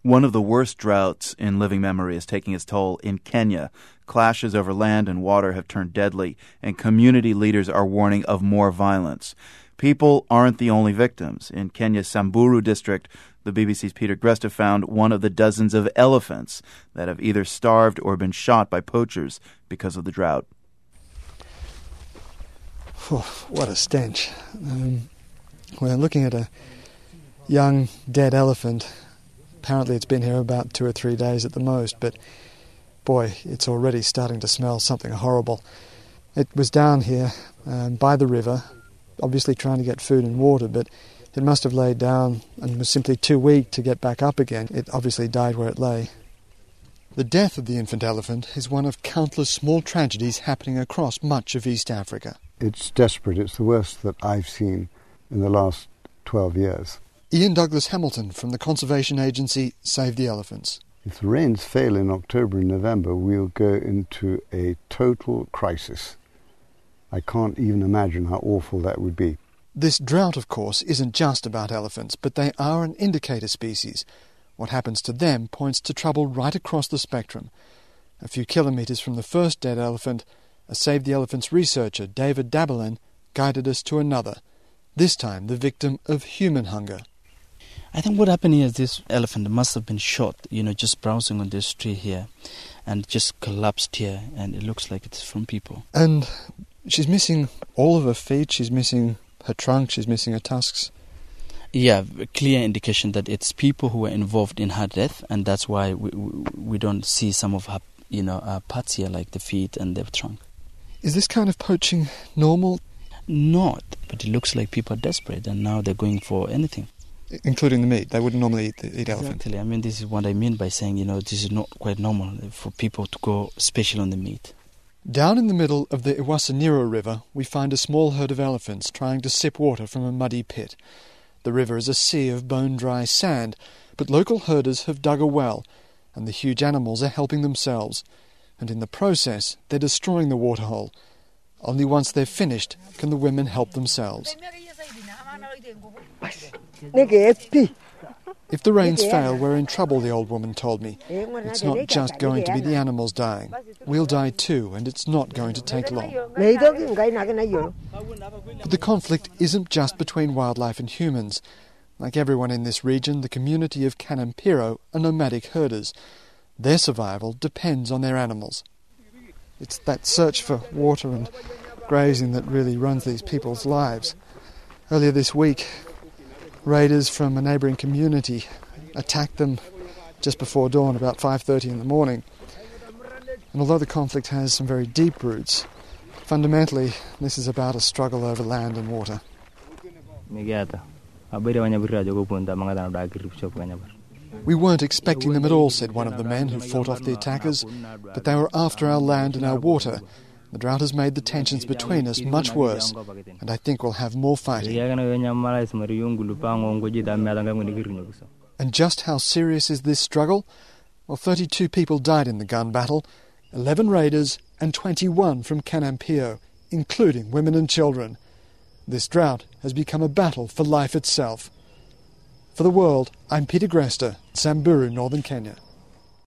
One of the worst droughts in living memory is taking its toll in Kenya. Clashes over land and water have turned deadly, and community leaders are warning of more violence. People aren't the only victims. In Kenya's Samburu district, the BBC's Peter Gresta found one of the dozens of elephants that have either starved or been shot by poachers because of the drought. Oh, what a stench. We're looking at a young, dead elephant. Apparently it's been here about 2 or 3 days at the most, but boy, it's already starting to smell something horrible. It was down here by the river, obviously trying to get food and water, but it must have laid down and was simply too weak to get back up again. It obviously died where it lay. The death of the infant elephant is one of countless small tragedies happening across much of East Africa. It's desperate. It's the worst that I've seen in the last 12 years. Ian Douglas Hamilton from the conservation agency Save the Elephants. If the rains fail in October and November, we'll go into a total crisis. I can't even imagine how awful that would be. This drought, of course, isn't just about elephants, but they are an indicator species. What happens to them points to trouble right across the spectrum. A few kilometres from the first dead elephant, a Save the Elephants researcher, David Dabelin, guided us to another, this time the victim of human hunger. I think what happened here is this elephant must have been shot, just browsing on this tree here, and just collapsed here, and it looks like it's from people. And she's missing all of her feet, she's missing her trunk, she's missing her tusks. Yeah, a clear indication that it's people who were involved in her death, and that's why we don't see some of her, parts here, like the feet and the trunk. Is this kind of poaching normal? Not, but it looks like people are desperate, and now they're going for anything. Including the meat. They wouldn't normally eat elephant. Exactly. I mean, this is what I mean by saying, this is not quite normal for people to go special on the meat. Down in the middle of the Iwasaniro River, we find a small herd of elephants trying to sip water from a muddy pit. The river is a sea of bone-dry sand, but local herders have dug a well, and the huge animals are helping themselves. And in the process, they're destroying the waterhole. Only once they're finished can the women help themselves. If the rains fail, we're in trouble, the old woman told me. It's not just going to be the animals dying. We'll die too, and it's not going to take long. But the conflict isn't just between wildlife and humans. Like everyone in this region, the community of Kanampiro are nomadic herders. Their survival depends on their animals. It's that search for water and grazing that really runs these people's lives. Earlier this week, raiders from a neighbouring community attacked them just before dawn, about 5:30 in the morning. And although the conflict has some very deep roots, fundamentally this is about a struggle over land and water. We weren't expecting them at all, said one of the men who fought off the attackers, but they were after our land and our water. The drought has made the tensions between us much worse, and I think we'll have more fighting. And just how serious is this struggle? Well, 32 people died in the gun battle, 11 raiders and 21 from Kanampio, including women and children. This drought has become a battle for life itself. For The World, I'm Peter Gresta, Samburu, Northern Kenya.